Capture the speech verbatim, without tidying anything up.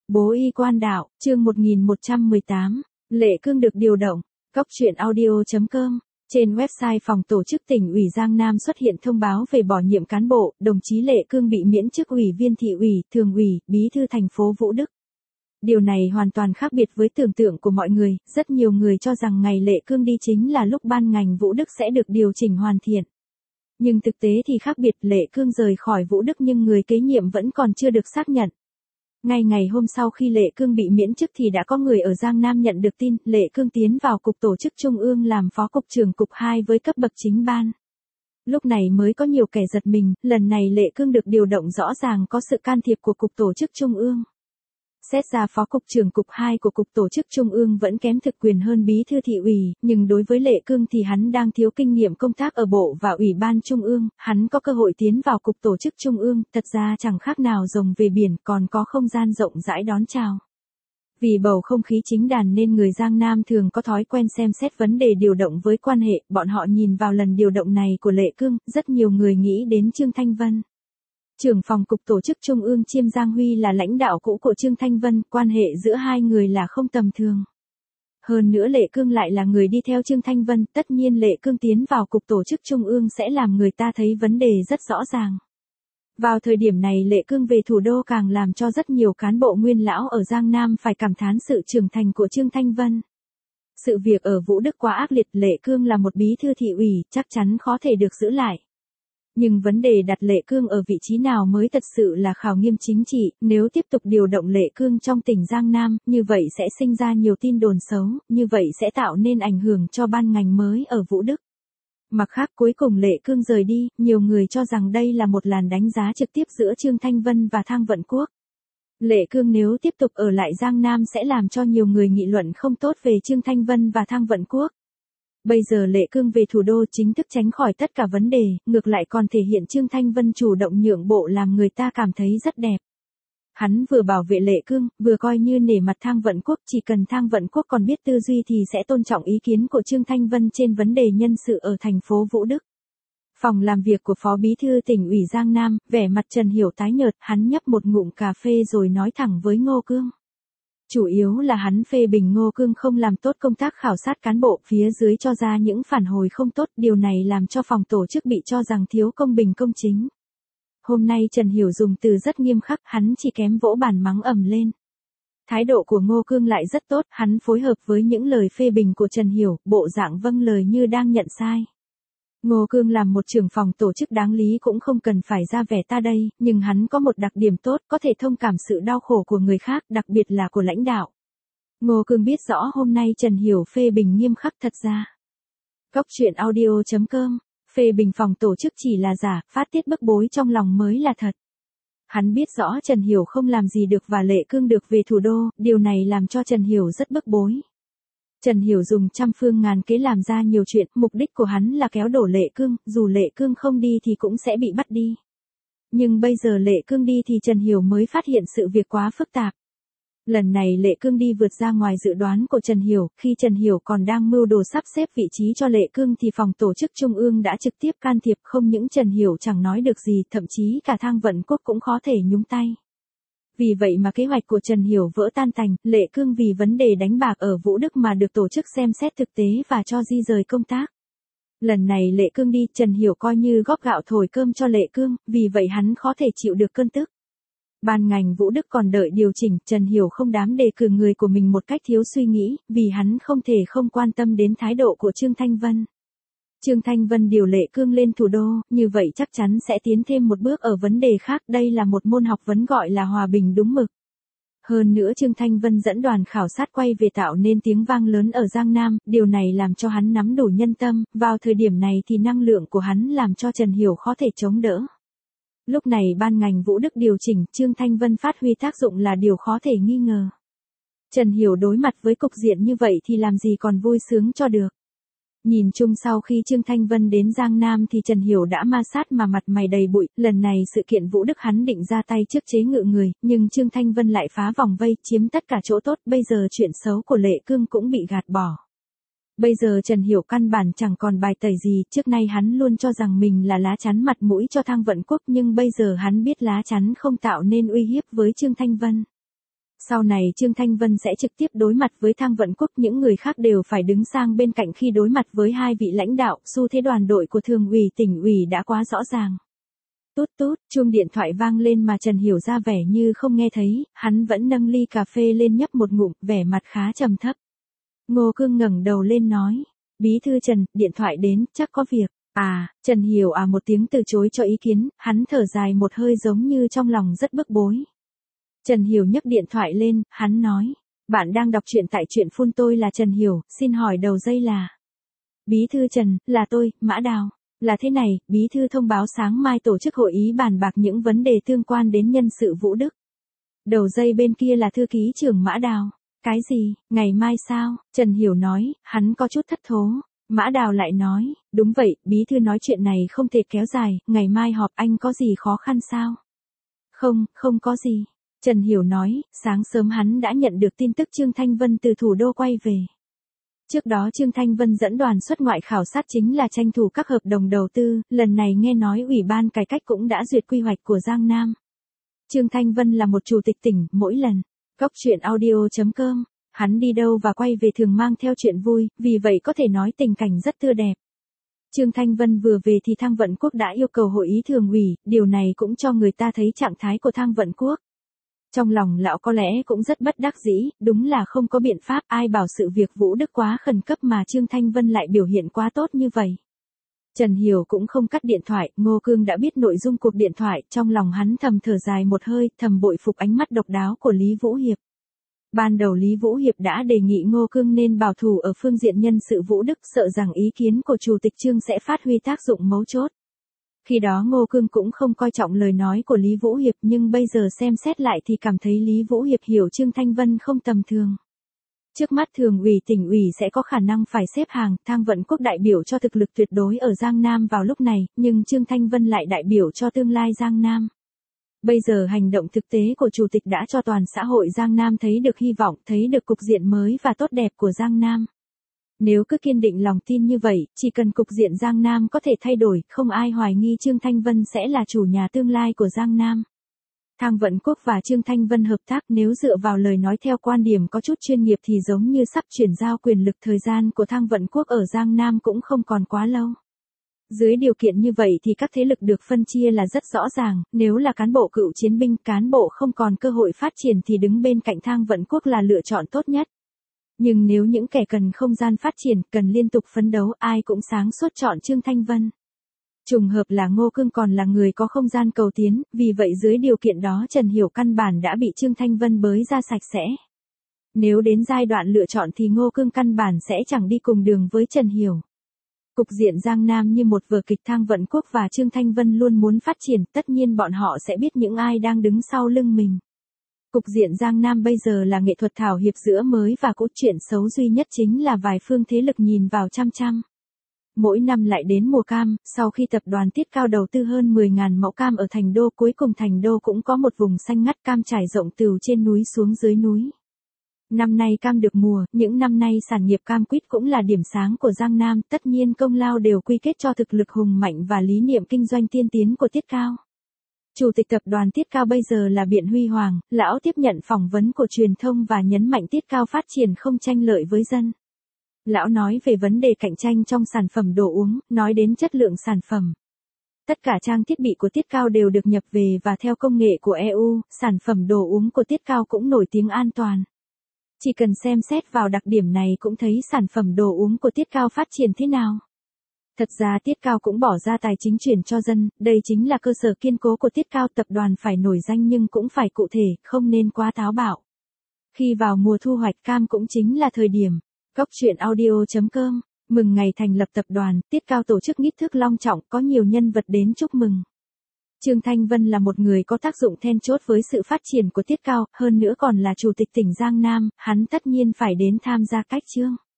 Bố y quan đạo, chương một nghìn một trăm mười tám, Lệ Cương được điều động. Cóc truyện audio chấm com. Trên website phòng tổ chức tỉnh ủy Giang Nam xuất hiện thông báo về bổ nhiệm cán bộ, đồng chí Lệ Cương bị miễn chức ủy viên thị ủy, thường ủy, bí thư thành phố Vũ Đức. Điều này hoàn toàn khác biệt với tưởng tượng của mọi người, rất nhiều người cho rằng ngày Lệ Cương đi chính là lúc ban ngành Vũ Đức sẽ được điều chỉnh hoàn thiện. Nhưng thực tế thì khác biệt, Lệ Cương rời khỏi Vũ Đức nhưng người kế nhiệm vẫn còn chưa được xác nhận. Ngay ngày hôm sau khi Lệ Cương bị miễn chức thì đã có người ở Giang Nam nhận được tin, Lệ Cương tiến vào Cục Tổ chức Trung ương làm Phó Cục trưởng Cục hai với cấp bậc chính ban. Lúc này mới có nhiều kẻ giật mình, lần này Lệ Cương được điều động rõ ràng có sự can thiệp của Cục Tổ chức Trung ương. Xét ra Phó Cục trưởng Cục hai của Cục Tổ chức Trung ương vẫn kém thực quyền hơn Bí thư thị ủy, nhưng đối với Lệ Cương thì hắn đang thiếu kinh nghiệm công tác ở Bộ và Ủy ban Trung ương, hắn có cơ hội tiến vào Cục Tổ chức Trung ương, thật ra chẳng khác nào rồng về biển, còn có không gian rộng rãi đón chào. Vì bầu không khí chính đàn nên người Giang Nam thường có thói quen xem xét vấn đề điều động với quan hệ, bọn họ nhìn vào lần điều động này của Lệ Cương, rất nhiều người nghĩ đến Trương Thanh Vân. Trưởng phòng Cục Tổ chức Trung ương Chiêm Giang Huy là lãnh đạo cũ của Trương Thanh Vân, quan hệ giữa hai người là không tầm thường. Hơn nữa Lệ Cương lại là người đi theo Trương Thanh Vân, tất nhiên Lệ Cương tiến vào Cục Tổ chức Trung ương sẽ làm người ta thấy vấn đề rất rõ ràng. Vào thời điểm này Lệ Cương về thủ đô càng làm cho rất nhiều cán bộ nguyên lão ở Giang Nam phải cảm thán sự trưởng thành của Trương Thanh Vân. Sự việc ở Vũ Đức quá ác liệt, Lệ Cương là một bí thư thị ủy, chắc chắn khó thể được giữ lại. Nhưng vấn đề đặt Lệ Cương ở vị trí nào mới thật sự là khảo nghiệm chính trị, nếu tiếp tục điều động Lệ Cương trong tỉnh Giang Nam, như vậy sẽ sinh ra nhiều tin đồn xấu, như vậy sẽ tạo nên ảnh hưởng cho ban ngành mới ở Vũ Đức. Mặt khác cuối cùng Lệ Cương rời đi, nhiều người cho rằng đây là một làn đánh giá trực tiếp giữa Trương Thanh Vân và Thang Vận Quốc. Lệ Cương nếu tiếp tục ở lại Giang Nam sẽ làm cho nhiều người nghị luận không tốt về Trương Thanh Vân và Thang Vận Quốc. Bây giờ Lệ Cương về thủ đô chính thức tránh khỏi tất cả vấn đề, ngược lại còn thể hiện Trương Thanh Vân chủ động nhượng bộ làm người ta cảm thấy rất đẹp. Hắn vừa bảo vệ Lệ Cương, vừa coi như nể mặt Thang Vận Quốc, chỉ cần Thang Vận Quốc còn biết tư duy thì sẽ tôn trọng ý kiến của Trương Thanh Vân trên vấn đề nhân sự ở thành phố Vũ Đức. Phòng làm việc của Phó Bí thư tỉnh ủy Giang Nam, vẻ mặt Trần Hiểu tái nhợt, hắn nhấp một ngụm cà phê rồi nói thẳng với Ngô Cương. Chủ yếu là hắn phê bình Ngô Cương không làm tốt công tác khảo sát cán bộ, phía dưới cho ra những phản hồi không tốt, điều này làm cho phòng tổ chức bị cho rằng thiếu công bình công chính. Hôm nay Trần Hiểu dùng từ rất nghiêm khắc, hắn chỉ kém vỗ bàn mắng ầm lên. Thái độ của Ngô Cương lại rất tốt, hắn phối hợp với những lời phê bình của Trần Hiểu, bộ dạng vâng lời như đang nhận sai. Ngô Cương làm một trưởng phòng tổ chức đáng lý cũng không cần phải ra vẻ ta đây, nhưng hắn có một đặc điểm tốt, có thể thông cảm sự đau khổ của người khác, đặc biệt là của lãnh đạo. Ngô Cương biết rõ hôm nay Trần Hiểu phê bình nghiêm khắc thật ra. Cóc truyện audio chấm com, phê bình phòng tổ chức chỉ là giả, phát tiết bức bối trong lòng mới là thật. Hắn biết rõ Trần Hiểu không làm gì được và Lệ Cương được về thủ đô, điều này làm cho Trần Hiểu rất bức bối. Trần Hiểu dùng trăm phương ngàn kế làm ra nhiều chuyện, mục đích của hắn là kéo đổ Lệ Cương, dù Lệ Cương không đi thì cũng sẽ bị bắt đi. Nhưng bây giờ Lệ Cương đi thì Trần Hiểu mới phát hiện sự việc quá phức tạp. Lần này Lệ Cương đi vượt ra ngoài dự đoán của Trần Hiểu, khi Trần Hiểu còn đang mưu đồ sắp xếp vị trí cho Lệ Cương thì phòng tổ chức Trung ương đã trực tiếp can thiệp, không những Trần Hiểu chẳng nói được gì, thậm chí cả Thang Vận Quốc cũng khó thể nhúng tay. Vì vậy mà kế hoạch của Trần Hiểu vỡ tan tành, Lệ Cương vì vấn đề đánh bạc ở Vũ Đức mà được tổ chức xem xét thực tế và cho di rời công tác. Lần này Lệ Cương đi, Trần Hiểu coi như góp gạo thổi cơm cho Lệ Cương, vì vậy hắn khó thể chịu được cơn tức. Ban ngành Vũ Đức còn đợi điều chỉnh, Trần Hiểu không dám đề cử người của mình một cách thiếu suy nghĩ, vì hắn không thể không quan tâm đến thái độ của Trương Thanh Vân. Trương Thanh Vân điều Lệ Cương lên thủ đô, như vậy chắc chắn sẽ tiến thêm một bước ở vấn đề khác, đây là một môn học vấn gọi là hòa bình đúng mực. Hơn nữa Trương Thanh Vân dẫn đoàn khảo sát quay về tạo nên tiếng vang lớn ở Giang Nam, điều này làm cho hắn nắm đủ nhân tâm, vào thời điểm này thì năng lượng của hắn làm cho Trần Hiểu khó thể chống đỡ. Lúc này ban ngành Vũ Đức điều chỉnh, Trương Thanh Vân phát huy tác dụng là điều khó thể nghi ngờ. Trần Hiểu đối mặt với cục diện như vậy thì làm gì còn vui sướng cho được. Nhìn chung sau khi Trương Thanh Vân đến Giang Nam thì Trần Hiểu đã ma sát mà mặt mày đầy bụi, lần này sự kiện Vũ Đức hắn định ra tay trước chế ngự người, nhưng Trương Thanh Vân lại phá vòng vây, chiếm tất cả chỗ tốt, bây giờ chuyện xấu của Lệ Cương cũng bị gạt bỏ. Bây giờ Trần Hiểu căn bản chẳng còn bài tẩy gì, trước nay hắn luôn cho rằng mình là lá chắn mặt mũi cho Thang Vận Quốc nhưng bây giờ hắn biết lá chắn không tạo nên uy hiếp với Trương Thanh Vân. Sau này Trương Thanh Vân sẽ trực tiếp đối mặt với Thang Vận Quốc, những người khác đều phải đứng sang bên cạnh khi đối mặt với hai vị lãnh đạo, xu thế đoàn đội của Thường ủy tỉnh ủy đã quá rõ ràng. Tút tút, chuông điện thoại vang lên mà Trần Hiểu ra vẻ như không nghe thấy, hắn vẫn nâng ly cà phê lên nhấp một ngụm, vẻ mặt khá trầm thấp. Ngô Cương ngẩng đầu lên nói, bí thư Trần, điện thoại đến, chắc có việc. À, Trần Hiểu à một tiếng từ chối cho ý kiến, hắn thở dài một hơi giống như trong lòng rất bức bối. Trần Hiểu nhấc điện thoại lên, hắn nói, bạn đang đọc truyện tại truyện phun, tôi là Trần Hiểu, xin hỏi đầu dây là. Bí thư Trần, là tôi, Mã Đào. Là thế này, bí thư thông báo sáng mai tổ chức hội ý bàn bạc những vấn đề tương quan đến nhân sự Vũ Đức. Đầu dây bên kia là thư ký trưởng Mã Đào. Cái gì, ngày mai sao? Trần Hiểu nói, hắn có chút thất thố. Mã Đào lại nói, đúng vậy, bí thư nói chuyện này không thể kéo dài, ngày mai họp, anh có gì khó khăn sao? Không, không có gì. Trần Hiểu nói, sáng sớm hắn đã nhận được tin tức Trương Thanh Vân từ thủ đô quay về. Trước đó Trương Thanh Vân dẫn đoàn xuất ngoại khảo sát chính là tranh thủ các hợp đồng đầu tư, lần này nghe nói Ủy ban cải cách cũng đã duyệt quy hoạch của Giang Nam. Trương Thanh Vân là một chủ tịch tỉnh, mỗi lần, góc truyện audio chấm com, hắn đi đâu và quay về thường mang theo chuyện vui, vì vậy có thể nói tình cảnh rất tươi đẹp. Trương Thanh Vân vừa về thì Thang Vận Quốc đã yêu cầu hội ý thường ủy, điều này cũng cho người ta thấy trạng thái của Thang Vận Quốc. Trong lòng lão có lẽ cũng rất bất đắc dĩ, đúng là không có biện pháp, ai bảo sự việc Vũ Đức quá khẩn cấp mà Trương Thanh Vân lại biểu hiện quá tốt như vậy. Trần Hiểu cũng không cắt điện thoại, Ngô Cương đã biết nội dung cuộc điện thoại, trong lòng hắn thầm thở dài một hơi, thầm bội phục ánh mắt độc đáo của Lý Vũ Hiệp. Ban đầu Lý Vũ Hiệp đã đề nghị Ngô Cương nên bảo thủ ở phương diện nhân sự Vũ Đức, sợ rằng ý kiến của Chủ tịch Trương sẽ phát huy tác dụng mấu chốt. Khi đó Ngô Cương cũng không coi trọng lời nói của Lý Vũ Hiệp, nhưng bây giờ xem xét lại thì cảm thấy Lý Vũ Hiệp hiểu Trương Thanh Vân không tầm thường. Trước mắt thường ủy tỉnh ủy sẽ có khả năng phải xếp hàng, Thang Vận Quốc đại biểu cho thực lực tuyệt đối ở Giang Nam vào lúc này, nhưng Trương Thanh Vân lại đại biểu cho tương lai Giang Nam. Bây giờ hành động thực tế của Chủ tịch đã cho toàn xã hội Giang Nam thấy được hy vọng, thấy được cục diện mới và tốt đẹp của Giang Nam. Nếu cứ kiên định lòng tin như vậy, chỉ cần cục diện Giang Nam có thể thay đổi, không ai hoài nghi Trương Thanh Vân sẽ là chủ nhà tương lai của Giang Nam. Thang Vận Quốc và Trương Thanh Vân hợp tác, nếu dựa vào lời nói theo quan điểm có chút chuyên nghiệp thì giống như sắp chuyển giao quyền lực, thời gian của Thang Vận Quốc ở Giang Nam cũng không còn quá lâu. Dưới điều kiện như vậy thì các thế lực được phân chia là rất rõ ràng, nếu là cán bộ cựu chiến binh, cán bộ không còn cơ hội phát triển thì đứng bên cạnh Thang Vận Quốc là lựa chọn tốt nhất. Nhưng nếu những kẻ cần không gian phát triển, cần liên tục phấn đấu, ai cũng sáng suốt chọn Trương Thanh Vân. Trùng hợp là Ngô Cương còn là người có không gian cầu tiến, vì vậy dưới điều kiện đó Trần Hiểu căn bản đã bị Trương Thanh Vân bới ra sạch sẽ. Nếu đến giai đoạn lựa chọn thì Ngô Cương căn bản sẽ chẳng đi cùng đường với Trần Hiểu. Cục diện Giang Nam như một vở kịch, Thang Vận Quốc và Trương Thanh Vân luôn muốn phát triển, tất nhiên bọn họ sẽ biết những ai đang đứng sau lưng mình. Cục diện Giang Nam bây giờ là nghệ thuật thảo hiệp giữa mới và cũ, chuyện xấu duy nhất chính là vài phương thế lực nhìn vào chăm chăm. Mỗi năm lại đến mùa cam, sau khi tập đoàn Tiết Cao đầu tư hơn mười nghìn mẫu cam ở Thành Đô, cuối cùng Thành Đô cũng có một vùng xanh ngắt cam trải rộng từ trên núi xuống dưới núi. Năm nay cam được mùa, những năm nay sản nghiệp cam quýt cũng là điểm sáng của Giang Nam, tất nhiên công lao đều quy kết cho thực lực hùng mạnh và lý niệm kinh doanh tiên tiến của Tiết Cao. Chủ tịch tập đoàn Tiết Cao bây giờ là Biện Huy Hoàng, lão tiếp nhận phỏng vấn của truyền thông và nhấn mạnh Tiết Cao phát triển không tranh lợi với dân. Lão nói về vấn đề cạnh tranh trong sản phẩm đồ uống, nói đến chất lượng sản phẩm. Tất cả trang thiết bị của Tiết Cao đều được nhập về và theo công nghệ của e u, sản phẩm đồ uống của Tiết Cao cũng nổi tiếng an toàn. Chỉ cần xem xét vào đặc điểm này cũng thấy sản phẩm đồ uống của Tiết Cao phát triển thế nào. Thật ra Tiết Cao cũng bỏ ra tài chính chuyển cho dân, đây chính là cơ sở kiên cố của Tiết Cao, tập đoàn phải nổi danh nhưng cũng phải cụ thể, không nên quá táo bạo. Khi vào mùa thu hoạch cam cũng chính là thời điểm. Góc truyện audio chấm com, mừng ngày thành lập tập đoàn, Tiết Cao tổ chức nghi thức long trọng, có nhiều nhân vật đến chúc mừng. Trương Thanh Vân là một người có tác dụng then chốt với sự phát triển của Tiết Cao, hơn nữa còn là chủ tịch tỉnh Giang Nam, hắn tất nhiên phải đến tham gia cách chương.